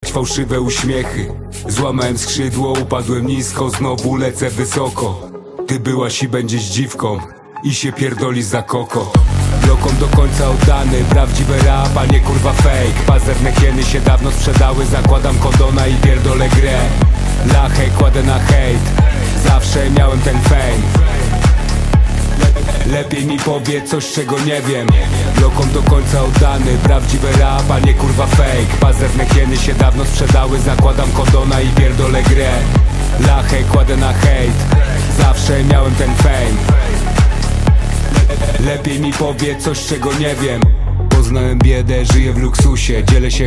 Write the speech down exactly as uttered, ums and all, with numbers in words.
ukrywać fałszywe uśmiechy. Złamałem skrzydło, upadłem nisko, znowu lecę wysoko. Ty byłaś i będziesz dziwką i się pierdoli za koko. Blokom do końca oddany, prawdziwy rap, a nie kurwa fake. Pazerne hieny się dawno sprzedały, zakładam kondona i pierdolę grę. Lachę kładę na hejt, zawsze miałem ten fame. Lepiej mi powiedz coś, czego nie wiem. Blokom do końca oddany, prawdziwy rap, a nie kurwa fake. Pazerne hieny się dawno sprzedały, zakładam kondona i pierdolę grę. Lachę kładę na hejt, zawsze miałem ten fame. Lepiej mi powiedz coś, czego nie wiem. Poznałem biedę, żyję w luksusie, dzielę się